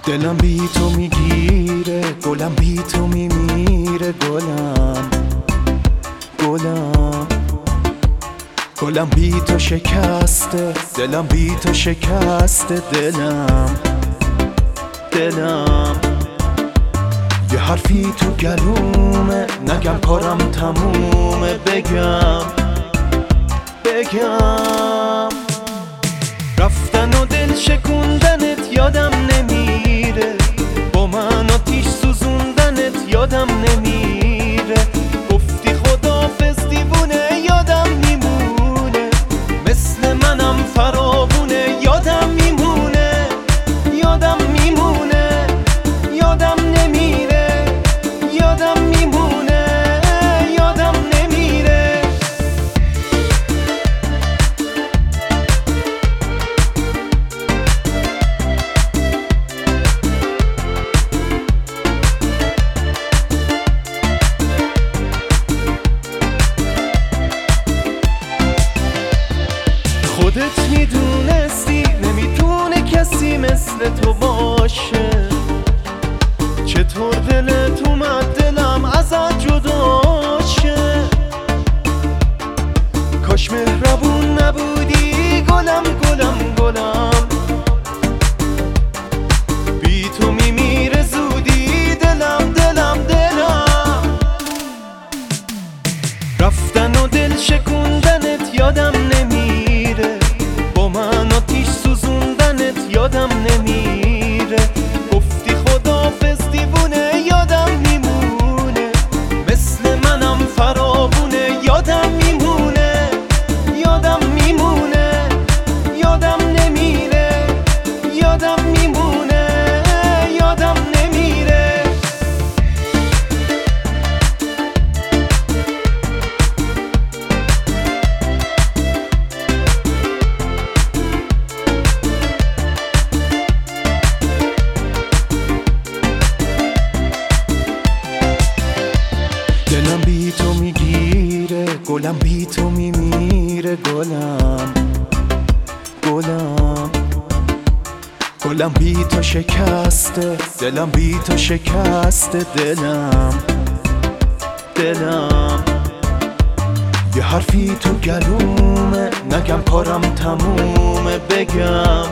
دلم بی تو میگیره، گلم بی تو میمیره، گلم بی تو شکسته، دلم بی تو شکسته، دلم یه حرفی تو گلومه، نگم کارم تمومه، بگم رفتن و دل شکوندنت یادم نمیره، با من آتیش سوزوندنت یادم نمیره، گفتی خداحافظ دیوونه یادم میمونه، مثل منم فراوونه یادم میمونه، یادم نمیره، یادم میمونه، یادم نمیره. خودت میدونستی نمیتونه کسی مثل تو باشه، چطور دلت اومد دلم ازت جدا شه، کاش مهربون نبودی گلم، بی تو میمیره زودی دلم، رفتن و دل شکوندنت یادم نمیره، با من آتیش سوزوندنت یادم نمیره، گفتی خداحافظ دیوونه یادم میمونه، مثل منم فراوونه یادم میمونه، یادم نمیره، یادم میمونه، یادم نمیره. دلم بی تو میگیره، گلم بی تو میمیره، گلم بی تو شکسته، دلم بی تو شکسته، دلم یه حرفی تو گلومه، نگم کارم تمومه، بگم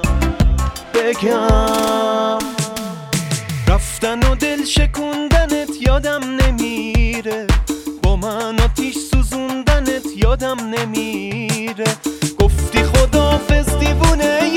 رفتن و دل شکوندنت یادم نمیره، با من آتیش سوزوندنت یادم نمیره، گفتی خداحافظ دیوونه